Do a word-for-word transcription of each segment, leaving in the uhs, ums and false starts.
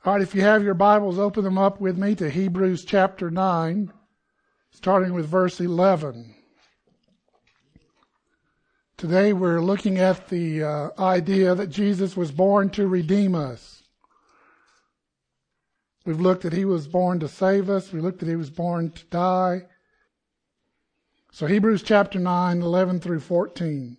All right, if you have your Bibles, open them up with me to Hebrews chapter nine, starting with verse eleven. Today we're looking at the uh, idea that Jesus was born to redeem us. We've looked that he was born to save us. We looked that he was born to die. So Hebrews chapter nine, eleven through fourteen.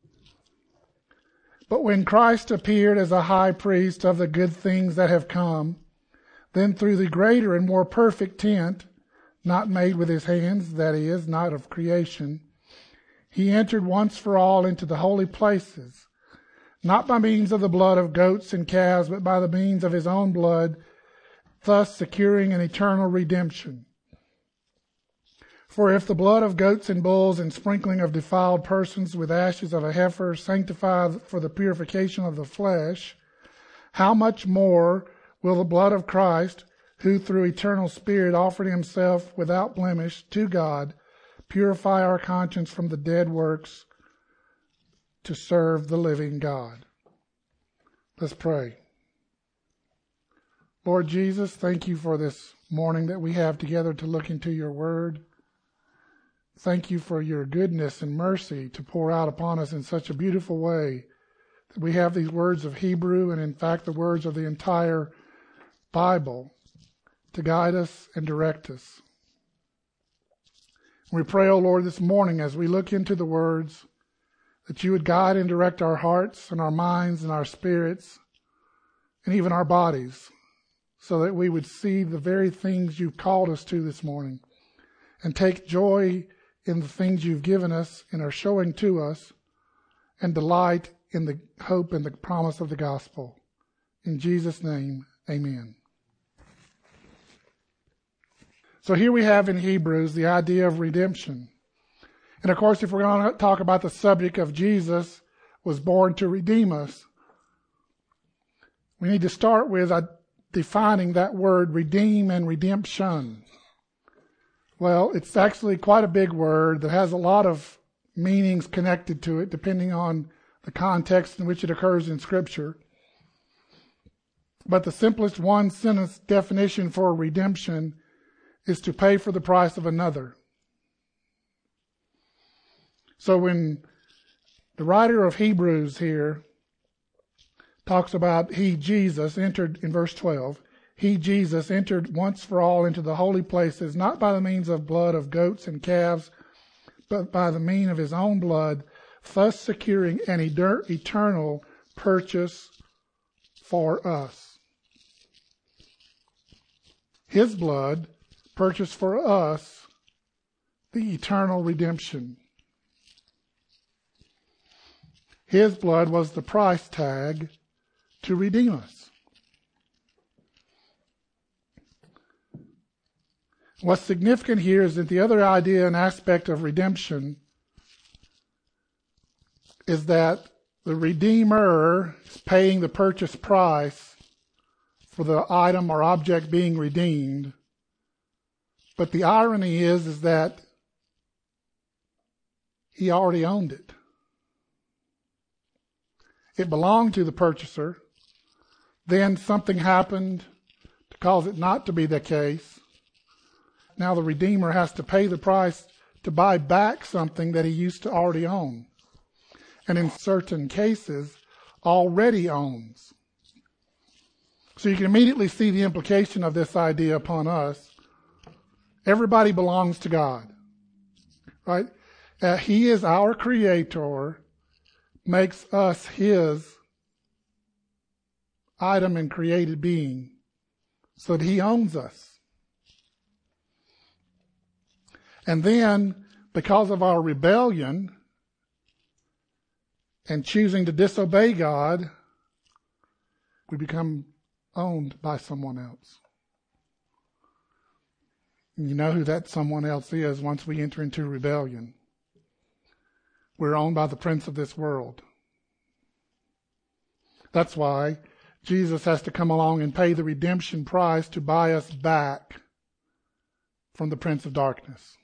But when Christ appeared as a high priest of the good things that have come, then through the greater and more perfect tent, not made with his hands, that is, not of creation, he entered once for all into the holy places, not by means of the blood of goats and calves, but by the means of his own blood, thus securing an eternal redemption. For if the blood of goats and bulls and sprinkling of defiled persons with ashes of a heifer sanctify for the purification of the flesh, how much more will the blood of Christ, who through eternal Spirit offered himself without blemish to God, purify our conscience from the dead works to serve the living God. Let's pray. Lord Jesus, thank you for this morning that we have together to look into your word. Thank you for your goodness and mercy to pour out upon us in such a beautiful way that we have these words of Hebrew and in fact the words of the entire Bible to guide us and direct us. We pray, O Lord, this morning as we look into the words that you would guide and direct our hearts and our minds and our spirits and even our bodies so that we would see the very things you've called us to this morning and take joy in the things you've given us and are showing to us, and delight in the hope and the promise of the gospel. In Jesus' name, amen. So here we have in Hebrews the idea of redemption. And of course, if we're going to talk about the subject of Jesus was born to redeem us, we need to start with defining that word redeem and redemption. Well, it's actually quite a big word that has a lot of meanings connected to it, depending on the context in which it occurs in Scripture. But the simplest one-sentence definition for redemption is to pay for the price of another. So when the writer of Hebrews here talks about he, Jesus, entered in verse twelve, He, Jesus, entered once for all into the holy places, not by the means of blood of goats and calves, but by the means of his own blood, thus securing an eternal purchase for us. His blood purchased for us the eternal redemption. His blood was the price tag to redeem us. What's significant here is that the other idea and aspect of redemption is that the Redeemer is paying the purchase price for the item or object being redeemed. But the irony is, is that he already owned it. It belonged to the purchaser. Then something happened to cause it not to be the case. Now the Redeemer has to pay the price to buy back something that he used to already own. And in certain cases, already owns. So you can immediately see the implication of this idea upon us. Everybody belongs to God. Right? Uh, he is our creator, makes us his item and created being, so that he owns us. And then, because of our rebellion and choosing to disobey God, we become owned by someone else. And you know who that someone else is once we enter into rebellion. We're owned by the prince of this world. That's why Jesus has to come along and pay the redemption price to buy us back from the prince of darkness.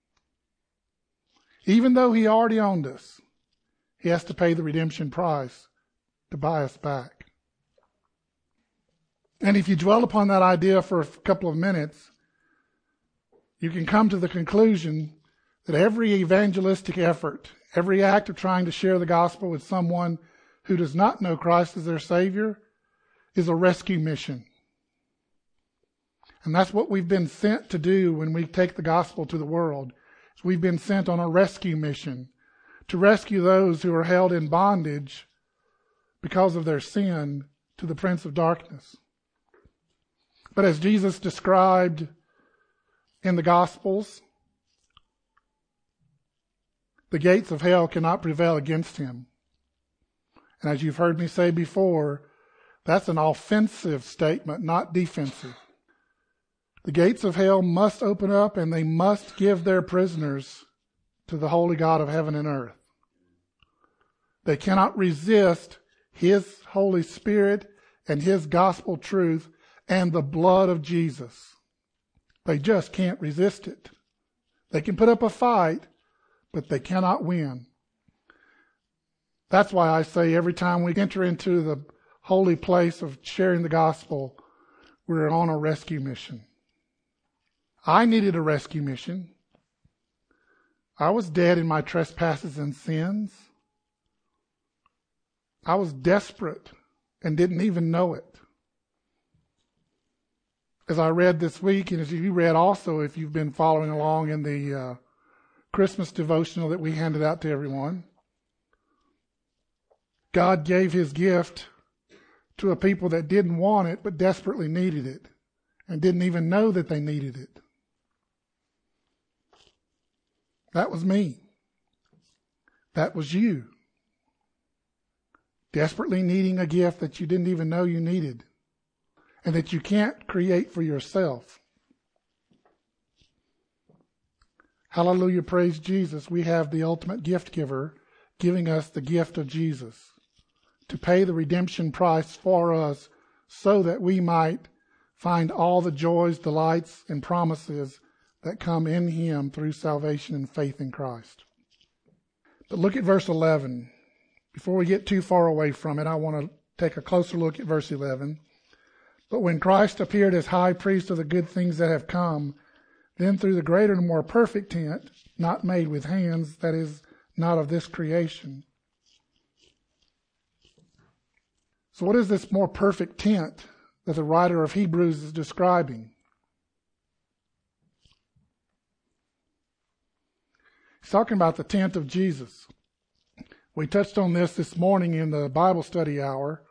Even though he already owned us, he has to pay the redemption price to buy us back. And if you dwell upon that idea for a couple of minutes, you can come to the conclusion that every evangelistic effort, every act of trying to share the gospel with someone who does not know Christ as their Savior is a rescue mission. And that's what we've been sent to do when we take the gospel to the world. We've been sent on a rescue mission to rescue those who are held in bondage because of their sin to the prince of darkness. But as Jesus described in the Gospels, the gates of hell cannot prevail against him. And as you've heard me say before, that's an offensive statement, not defensive. The gates of hell must open up and they must give their prisoners to the holy God of heaven and earth. They cannot resist His Holy Spirit and His gospel truth and the blood of Jesus. They just can't resist it. They can put up a fight, but they cannot win. That's why I say every time we enter into the holy place of sharing the gospel, we're on a rescue mission. I needed a rescue mission. I was dead in my trespasses and sins. I was desperate and didn't even know it. As I read this week, and as you read also, if you've been following along in the uh, Christmas devotional that we handed out to everyone, God gave His gift to a people that didn't want it but desperately needed it and didn't even know that they needed it. That was me. That was you. Desperately needing a gift that you didn't even know you needed and that you can't create for yourself. Hallelujah, praise Jesus. We have the ultimate gift giver giving us the gift of Jesus to pay the redemption price for us so that we might find all the joys, delights, and promises that come in Him through salvation and faith in Christ. But look at verse eleven. Before we get too far away from it, I want to take a closer look at verse eleven. But when Christ appeared as high priest of the good things that have come, then through the greater and more perfect tent, not made with hands, that is, not of this creation. So what is this more perfect tent that the writer of Hebrews is describing? He's talking about the tent of Jesus. We touched on this this morning in the Bible study hour.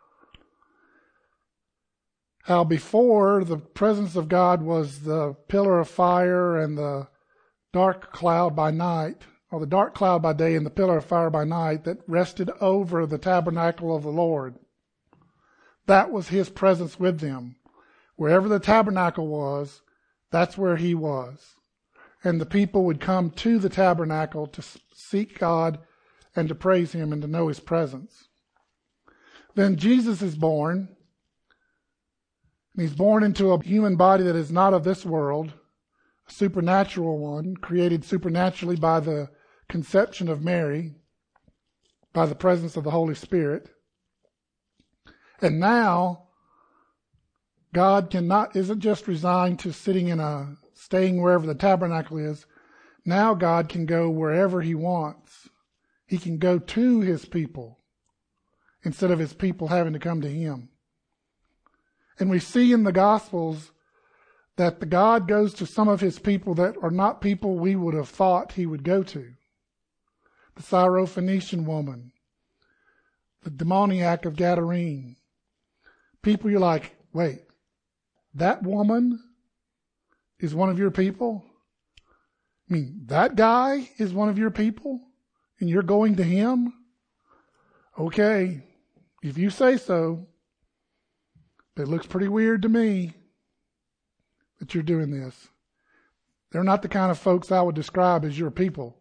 How before the presence of God was the pillar of fire and the dark cloud by night, or the dark cloud by day and the pillar of fire by night that rested over the tabernacle of the Lord. That was His presence with them. Wherever the tabernacle was, that's where He was. And the people would come to the tabernacle to seek God and to praise Him and to know His presence. Then Jesus is born. And He's born into a human body that is not of this world, a supernatural one, created supernaturally by the conception of Mary, by the presence of the Holy Spirit. And now, God cannot, isn't just resigned to sitting in a, staying wherever the tabernacle is. Now God can go wherever He wants. He can go to His people instead of His people having to come to Him. And we see in the Gospels that the God goes to some of His people that are not people we would have thought He would go to. The Syrophoenician woman, the demoniac of Gadarene. People you're like, wait, that woman is one of your people? I mean, that guy is one of your people? And you're going to him? Okay, if you say so. It looks pretty weird to me that you're doing this. They're not the kind of folks I would describe as your people.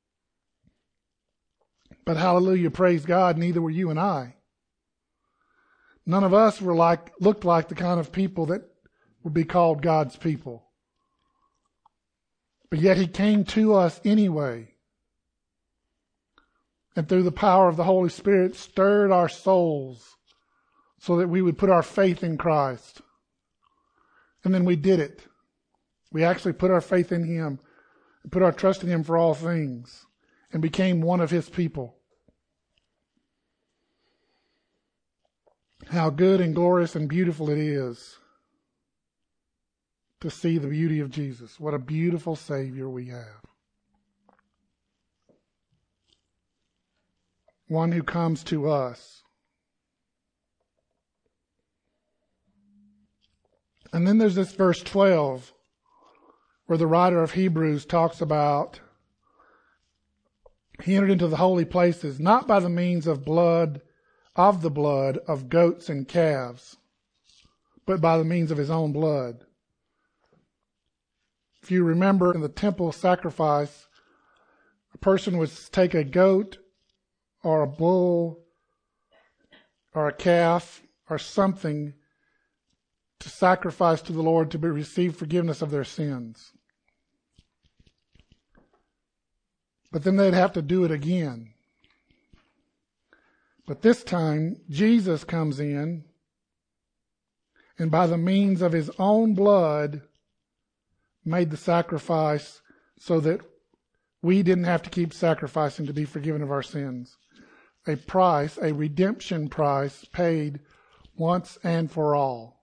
But hallelujah, praise God, neither were you and I. None of us were like, looked like the kind of people that would be called God's people. But yet He came to us anyway. And through the power of the Holy Spirit stirred our souls so that we would put our faith in Christ. And then we did it. We actually put our faith in him, put our trust in him for all things, and became one of his people. How good and glorious and beautiful it is to see the beauty of Jesus. What a beautiful Savior we have. One who comes to us. And then there's this verse twelve where the writer of Hebrews talks about he entered into the holy places not by the means of blood, of the blood of goats and calves, but by the means of his own blood. If you remember in the temple sacrifice, a person would take a goat or a bull or a calf or something to sacrifice to the Lord to be, receive forgiveness of their sins. But then they'd have to do it again. But this time, Jesus comes in, and by the means of his own blood, made the sacrifice so that we didn't have to keep sacrificing to be forgiven of our sins. A price, a redemption price paid once and for all.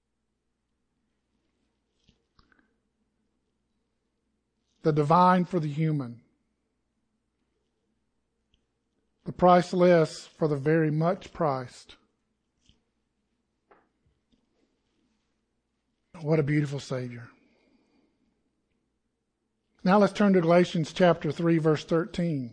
The divine for the human. The priceless for the very much priced. What a beautiful Savior. Now let's turn to Galatians chapter three, verse thirteen.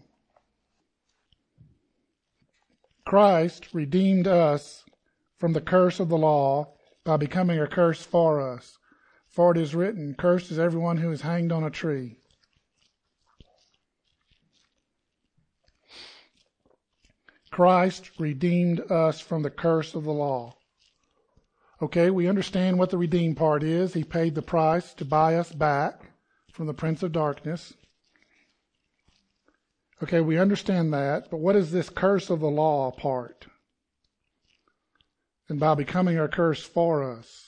Christ redeemed us from the curse of the law by becoming a curse for us. For it is written, cursed is everyone who is hanged on a tree. Christ redeemed us from the curse of the law. Okay, we understand what the redeemed part is. He paid the price to buy us back from the prince of darkness. Okay, we understand that, but what is this curse of the law part? And by becoming a curse for us.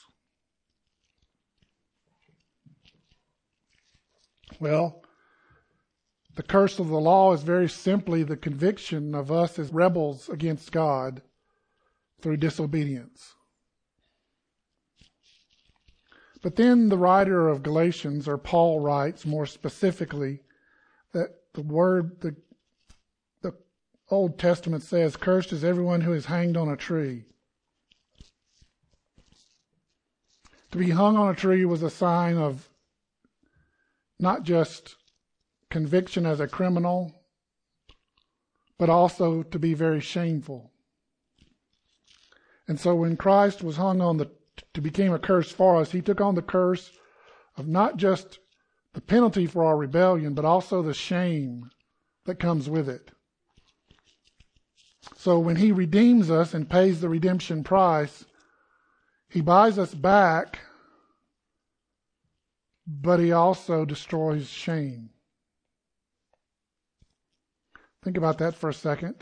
Well, the curse of the law is very simply the conviction of us as rebels against God through disobedience. But then the writer of Galatians, or Paul, writes more specifically that the word, the, the Old Testament says, cursed is everyone who is hanged on a tree. To be hung on a tree was a sign of not just conviction as a criminal, but also to be very shameful. And so when Christ was hung on the, to became a curse for us, he took on the curse of not just the penalty for our rebellion, but also the shame that comes with it. So when he redeems us and pays the redemption price, he buys us back, but he also destroys shame. Think about that for a second.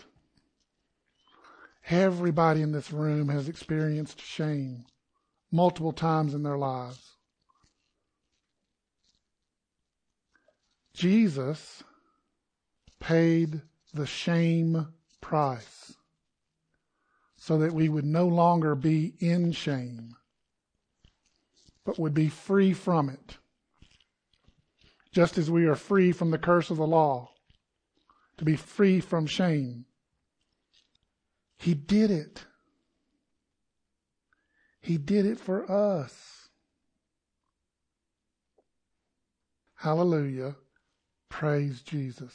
Everybody in this room has experienced shame multiple times in their lives. Jesus paid the shame price so that we would no longer be in shame, but would be free from it, just as we are free from the curse of the law. To be free from shame. He did it. He did it for us. Hallelujah. Praise Jesus.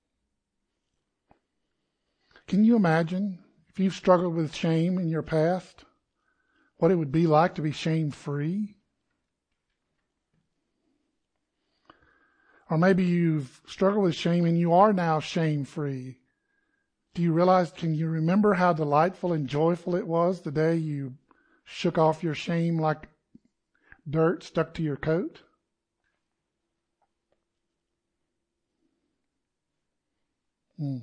Can you imagine if you've struggled with shame in your past, what it would be like to be shame-free? Or maybe you've struggled with shame and you are now shame-free. Do you realize, can you remember how delightful and joyful it was the day you shook off your shame like dirt stuck to your coat? Hmm.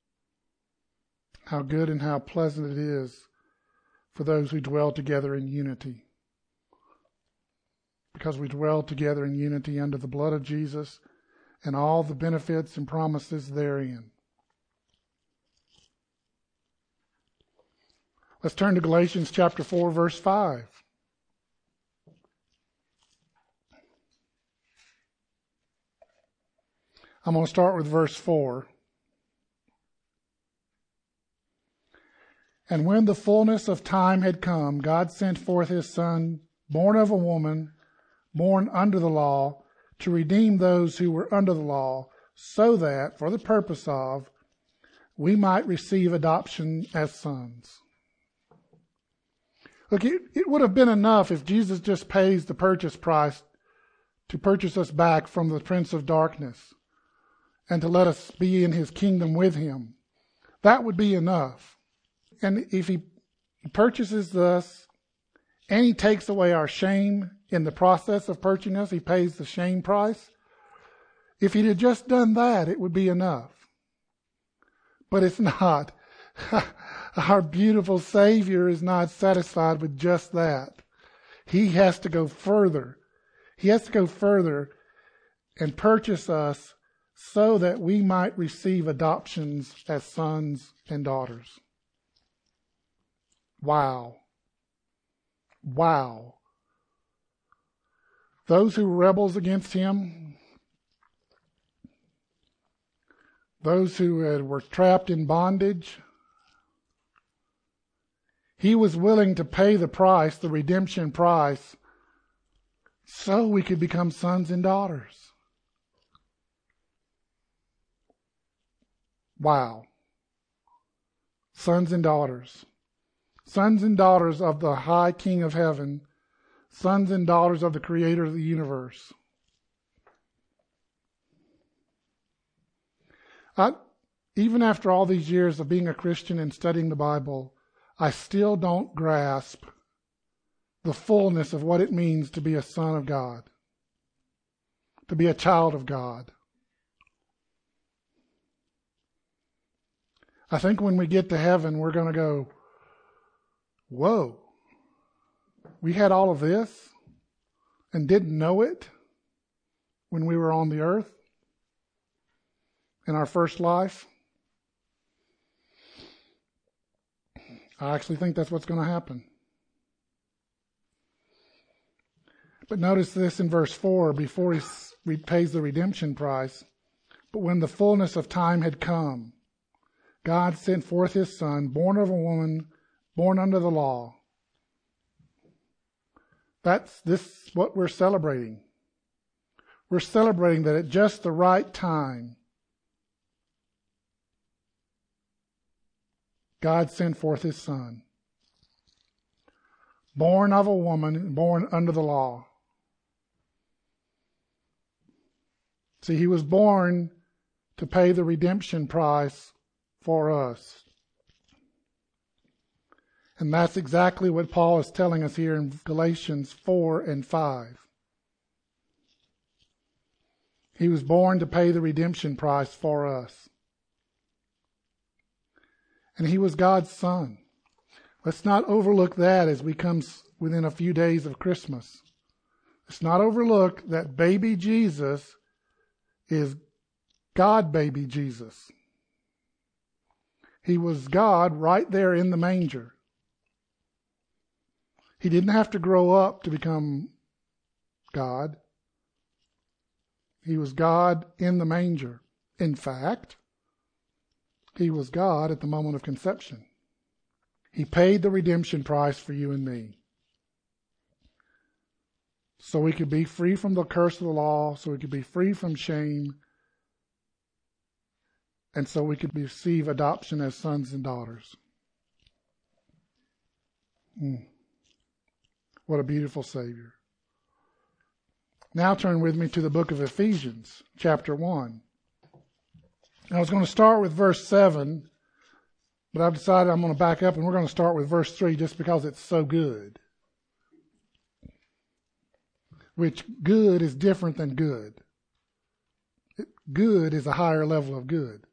How good and how pleasant it is for those who dwell together in unity. because we dwell together in unity under the blood of Jesus and all the benefits and promises therein. Let's turn to Galatians chapter four, verse five. I'm going to start with verse four. And when the fullness of time had come, God sent forth his Son, born of a woman, born under the law, to redeem those who were under the law, so that, for the purpose of, we might receive adoption as sons. Look, it, it would have been enough if Jesus just pays the purchase price to purchase us back from the prince of darkness and to let us be in his kingdom with him. That would be enough. And if he purchases us and he takes away our shame in the process of purchasing us, he pays the shame price. If he'd have just done that, it would be enough. But it's not. Our beautiful Savior is not satisfied with just that. He has to go further. He has to go further and purchase us so that we might receive adoptions as sons and daughters. Wow. Wow. Those who were rebels against him, those who had, were trapped in bondage, he was willing to pay the price, the redemption price, so we could become sons and daughters. Wow. Sons and daughters. Sons and daughters of the high King of heaven. Sons and daughters of the Creator of the universe. I, even after all these years of being a Christian and studying the Bible, I still don't grasp the fullness of what it means to be a son of God, to be a child of God. I think when we get to heaven, we're going to go, whoa, we had all of this and didn't know it when we were on the earth in our first life. I actually think that's what's going to happen. But notice this in verse four, before he pays the redemption price. But when the fullness of time had come, God sent forth his Son, born of a woman, born under the law. That's this what we're celebrating. We're celebrating that at just the right time, God sent forth his Son, born of a woman, born under the law. See, he was born to pay the redemption price for us. And that's exactly what Paul is telling us here in Galatians four and five. He was born to pay the redemption price for us. And he was God's Son. Let's not overlook that as we come within a few days of Christmas. Let's not overlook that baby Jesus is God baby Jesus. He was God right there in the manger. He didn't have to grow up to become God. He was God in the manger. In fact, he was God at the moment of conception. He paid the redemption price for you and me. So we could be free from the curse of the law, so we could be free from shame, and so we could receive adoption as sons and daughters. Mm. What a beautiful Savior. Now turn with me to the book of Ephesians, chapter one. I was going to start with verse seven, but I've decided I'm going to back up and we're going to start with verse three just because it's so good. Which good is different than good. Good is a higher level of good.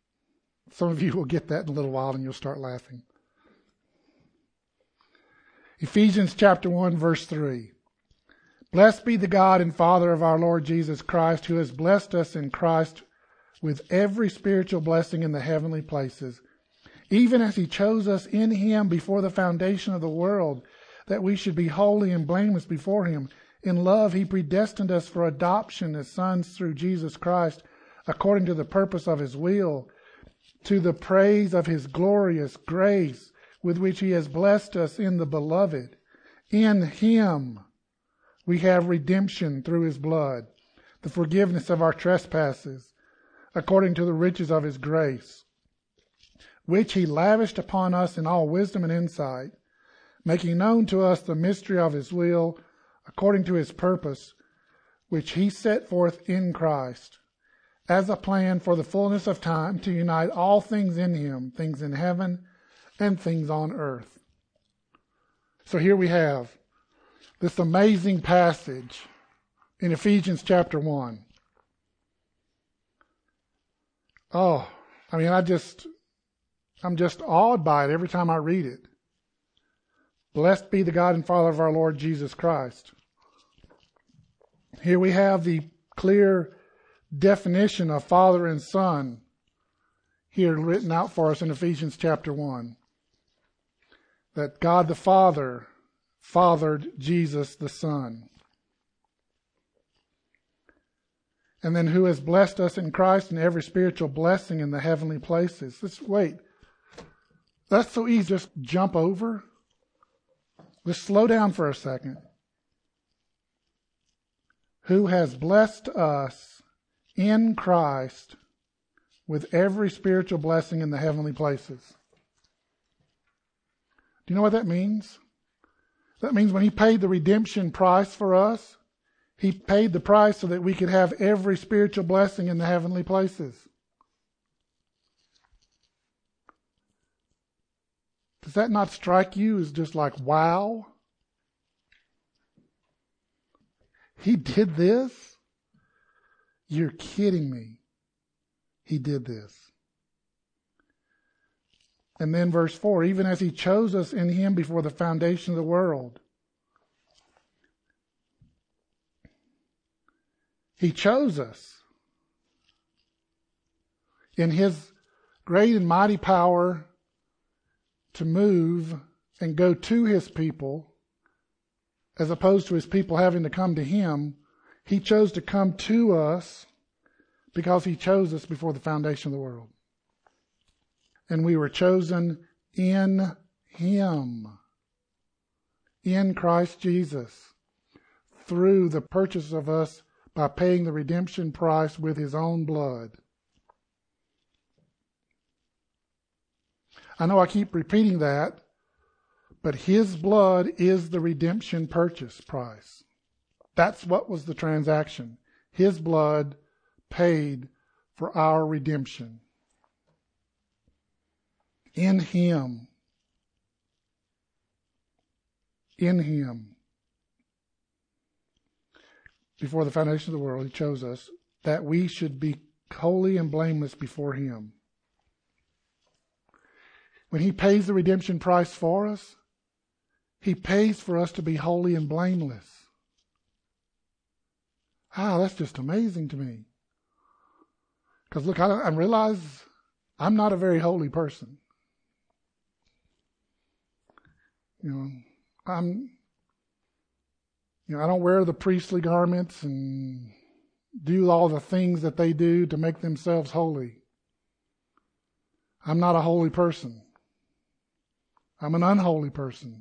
Some of you will get that in a little while and you'll start laughing. Ephesians chapter one, verse three. Blessed be the God and Father of our Lord Jesus Christ, who has blessed us in Christ with every spiritual blessing in the heavenly places, even as he chose us in him before the foundation of the world, that we should be holy and blameless before him. In love he predestined us for adoption as sons through Jesus Christ, according to the purpose of his will, to the praise of his glorious grace, with which he has blessed us in the beloved. In him we have redemption through his blood, the forgiveness of our trespasses, according to the riches of his grace, which he lavished upon us in all wisdom and insight, making known to us the mystery of his will, according to his purpose, which he set forth in Christ, as a plan for the fullness of time to unite all things in him, things in heaven and things on earth. So here we have this amazing passage in Ephesians chapter one. Oh, I mean, I just, I'm just awed by it every time I read it. Blessed be the God and Father of our Lord Jesus Christ. Here we have the clear definition of Father and Son here written out for us in Ephesians chapter one. That God the Father fathered Jesus the Son. And then who has blessed us in Christ in every spiritual blessing in the heavenly places. Let's wait. That's so easy to just jump over. Let's slow down for a second. Who has blessed us in Christ with every spiritual blessing in the heavenly places. Do you know what that means? That means when he paid the redemption price for us, he paid the price so that we could have every spiritual blessing in the heavenly places. Does that not strike you as just like, wow? He did this? You're kidding me. He did this. And then verse four, even as he chose us in him before the foundation of the world. He chose us in his great and mighty power to move and go to his people, as opposed to his people having to come to him. He chose to come to us because he chose us before the foundation of the world. And we were chosen in him, in Christ Jesus, through the purchase of us by paying the redemption price with his own blood. I know I keep repeating that, but his blood is the redemption purchase price. That's what was the transaction. His blood paid for our redemption. In him. In him. Before the foundation of the world, he chose us that we should be holy and blameless before him. When he pays the redemption price for us, he pays for us to be holy and blameless. Ah, that's just amazing to me. Because look, I, I realize I'm not a very holy person. You know, I'm, you know, I don't wear the priestly garments and do all the things that they do to make themselves holy. I'm not a holy person. I'm an unholy person.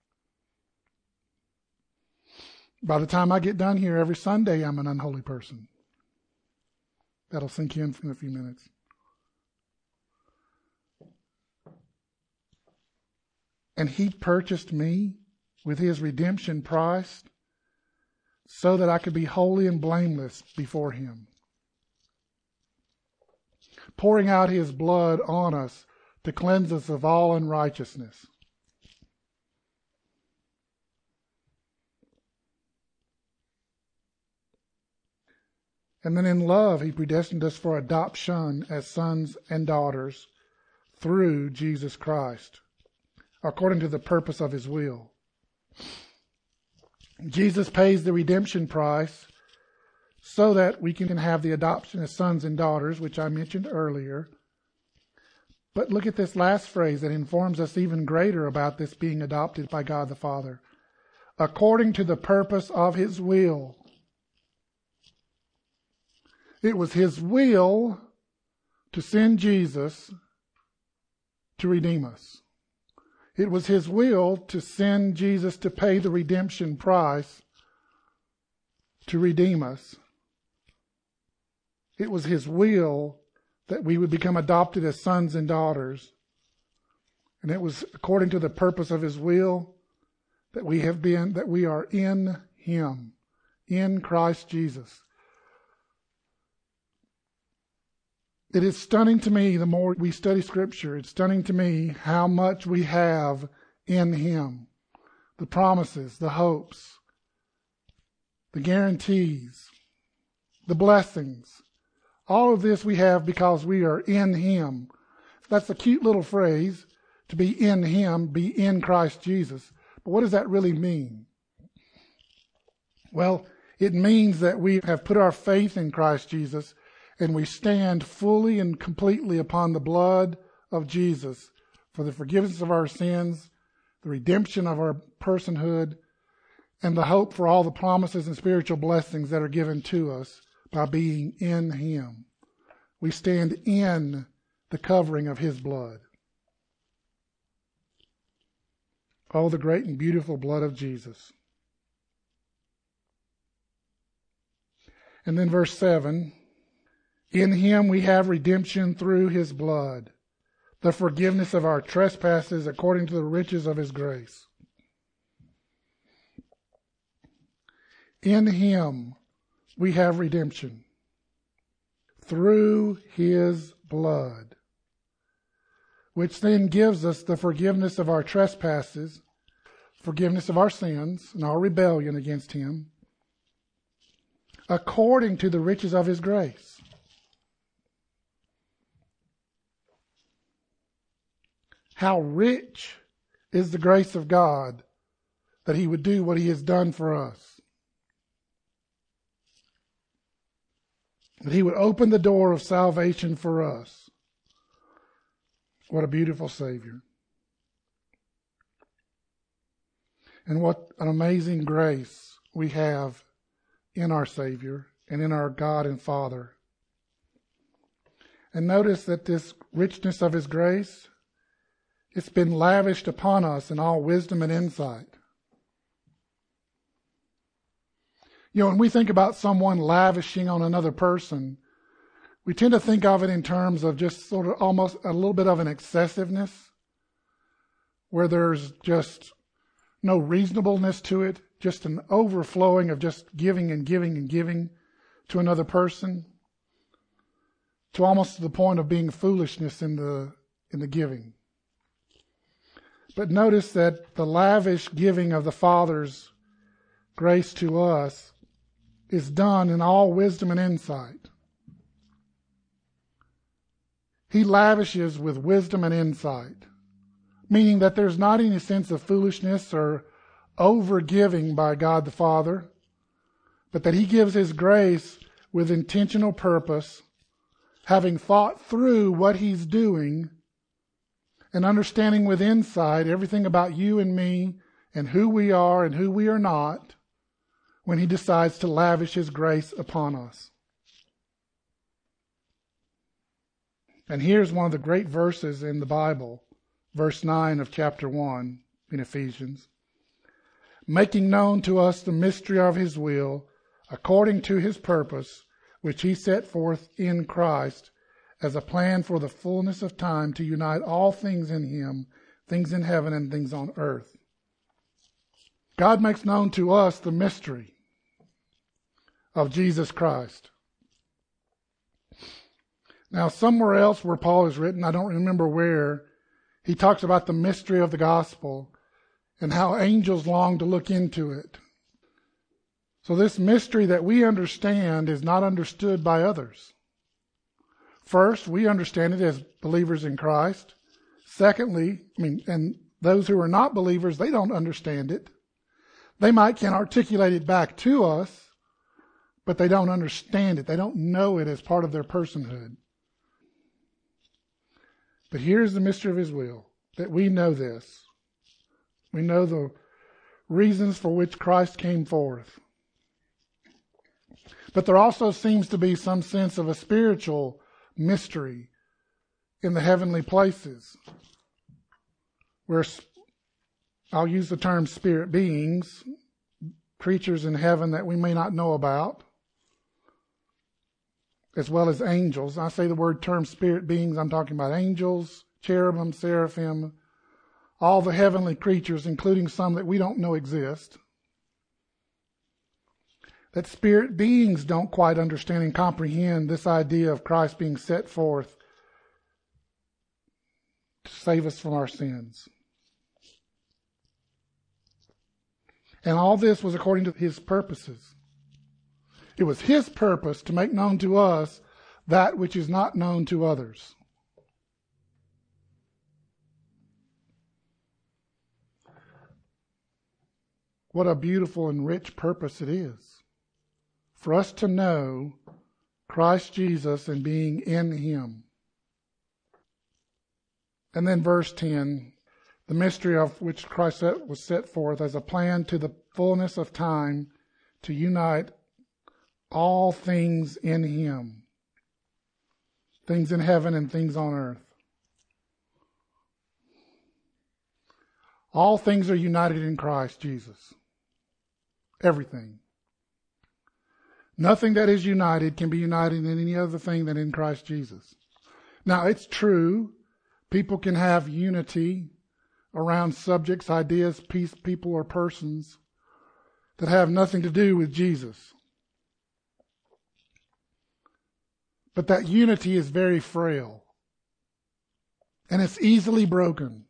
By the time I get done here every Sunday, I'm an unholy person. That'll sink in in a few minutes. And he purchased me with his redemption price so that I could be holy and blameless before him. Pouring out his blood on us to cleanse us of all unrighteousness. And then in love, he predestined us for adoption as sons and daughters through Jesus Christ, according to the purpose of his will. Jesus pays the redemption price so that we can have the adoption as sons and daughters, which I mentioned earlier. But look at this last phrase that informs us even greater about this being adopted by God the Father. According to the purpose of his will. It was his will to send Jesus to redeem us. It was his will to send Jesus to pay the redemption price to redeem us. It was his will that we would become adopted as sons and daughters. And it was according to the purpose of his will that we have been, that we are in him, in Christ Jesus. It is stunning to me, the more we study Scripture, it's stunning to me how much we have in him. The promises, the hopes, the guarantees, the blessings. All of this we have because we are in him. That's a cute little phrase, to be in him, be in Christ Jesus. But what does that really mean? Well, it means that we have put our faith in Christ Jesus and we stand fully and completely upon the blood of Jesus for the forgiveness of our sins, the redemption of our personhood, and the hope for all the promises and spiritual blessings that are given to us by being in him. We stand in the covering of his blood. Oh, the great and beautiful blood of Jesus. And then verse seven, in him we have redemption through his blood, the forgiveness of our trespasses according to the riches of his grace. In him we have redemption through his blood, which then gives us the forgiveness of our trespasses, forgiveness of our sins and our rebellion against him, according to the riches of his grace. How rich is the grace of God that he would do what he has done for us. That he would open the door of salvation for us. What a beautiful Savior. And what an amazing grace we have in our Savior and in our God and Father. And notice that this richness of his grace, it's been lavished upon us in all wisdom and insight. You know, when we think about someone lavishing on another person, we tend to think of it in terms of just sort of almost a little bit of an excessiveness, where there's just no reasonableness to it, just an overflowing of just giving and giving and giving to another person, to almost to the point of being foolishness in the in the giving. But notice that the lavish giving of the Father's grace to us is done in all wisdom and insight. He lavishes with wisdom and insight, meaning that there's not any sense of foolishness or over-giving by God the Father, but that he gives his grace with intentional purpose, having thought through what he's doing and understanding with insight everything about you and me and who we are and who we are not when he decides to lavish his grace upon us. And here's one of the great verses in the Bible, verse nine of chapter one in Ephesians. Making known to us the mystery of his will, according to his purpose, which he set forth in Christ, as a plan for the fullness of time to unite all things in him, things in heaven and things on earth. God makes known to us the mystery of Jesus Christ. Now, somewhere else where Paul has written, I don't remember where, he talks about the mystery of the gospel and how angels long to look into it. So this mystery that we understand is not understood by others. First, we understand it as believers in Christ. Secondly, I mean, and those who are not believers, they don't understand it. They might can articulate it back to us, but they don't understand it. They don't know it as part of their personhood. But here's the mystery of his will, that we know this. We know the reasons for which Christ came forth. But there also seems to be some sense of a spiritual mystery in the heavenly places, where I'll use the term spirit beings, creatures in heaven that we may not know about, as well as angels. I say the word term spirit beings, I'm talking about angels, cherubim, seraphim, all the heavenly creatures, including some that we don't know exist. That spirit beings don't quite understand and comprehend this idea of Christ being set forth to save us from our sins. And all this was according to his purposes. It was his purpose to make known to us that which is not known to others. What a beautiful and rich purpose it is for us to know Christ Jesus and being in him. And then verse ten, the mystery of which Christ was set forth as a plan to the fullness of time to unite all things in him, things in heaven and things on earth. All things are united in Christ Jesus. Everything. Nothing that is united can be united in any other thing than in Christ Jesus. Now, it's true, people can have unity around subjects, ideas, peace, people, or persons that have nothing to do with Jesus. But that unity is very frail, and it's easily broken.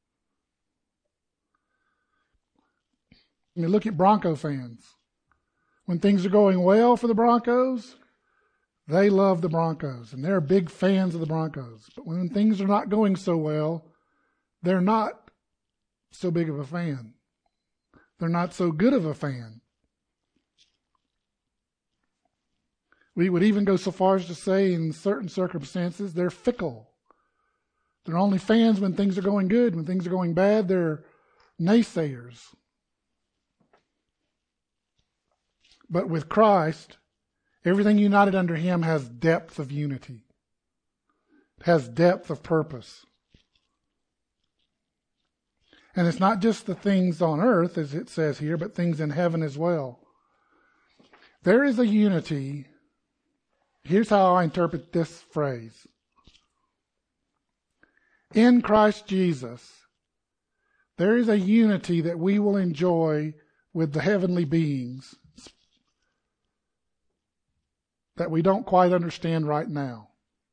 I mean, look at Bronco fans. When things are going well for the Broncos, they love the Broncos, and they're big fans of the Broncos. But when things are not going so well, they're not so big of a fan. They're not so good of a fan. We would even go so far as to say, in certain circumstances, they're fickle. They're only fans when things are going good. When things are going bad, they're naysayers. But with Christ, everything united under him has depth of unity. It has depth of purpose. And it's not just the things on earth, as it says here, but things in heaven as well. There is a unity. Here's how I interpret this phrase. In Christ Jesus, there is a unity that we will enjoy with the heavenly beings that we don't quite understand right now.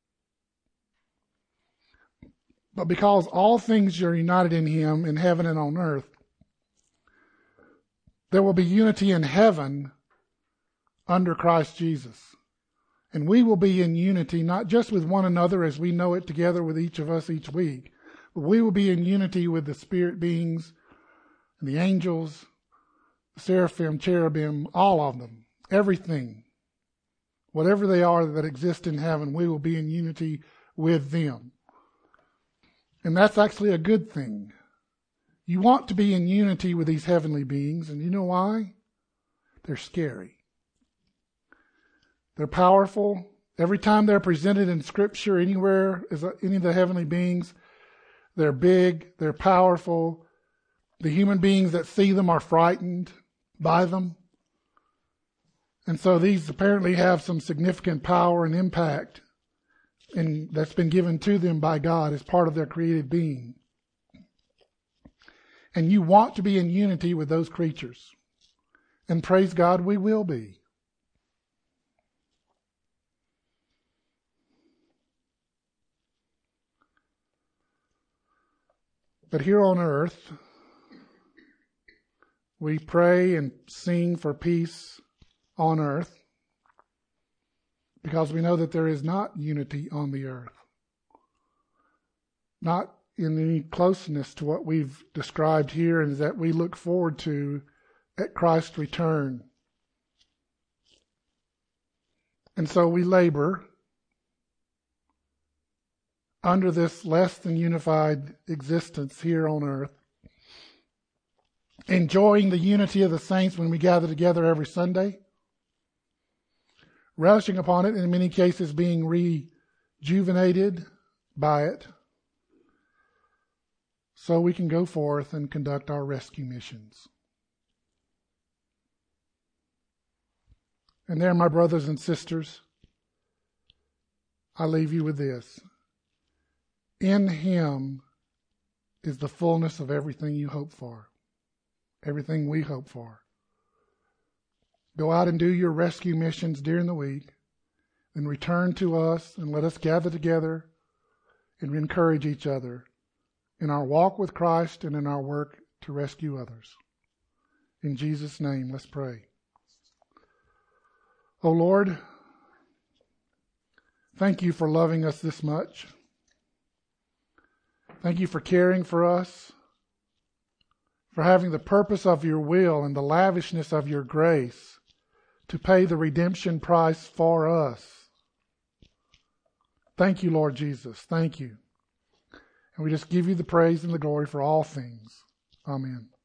But because all things are united in him, in heaven and on earth, there will be unity in heaven under Christ Jesus. And we will be in unity, not just with one another as we know it together with each of us each week, but we will be in unity with the spirit beings and the angels, the seraphim, cherubim, all of them, everything. Whatever they are that exist in heaven, we will be in unity with them. And that's actually a good thing. You want to be in unity with these heavenly beings, and you know why? They're scary. They're powerful. Every time they're presented in Scripture, anywhere, as any of the heavenly beings, they're big, they're powerful. The human beings that see them are frightened by them. And so these apparently have some significant power and impact, and that's been given to them by God as part of their created being. And you want to be in unity with those creatures. And praise God, we will be. But here on earth, we pray and sing for peace on earth because we know that there is not unity on the earth. Not in any closeness to what we've described here, and that we look forward to at Christ's return. And so we labor under this less than unified existence here on earth, enjoying the unity of the saints when we gather together every Sunday, relishing upon it, in many cases being rejuvenated by it, so we can go forth and conduct our rescue missions. And there, my brothers and sisters, I leave you with this. In Him is the fullness of everything you hope for, everything we hope for. Go out and do your rescue missions during the week, and return to us, and let us gather together and encourage each other in our walk with Christ and in our work to rescue others. In Jesus' name, let's pray. Oh Lord, thank you for loving us this much. Thank you for caring for us, for having the purpose of your will and the lavishness of your grace to pay the redemption price for us. Thank you, Lord Jesus. Thank you. And we just give you the praise and the glory for all things. Amen.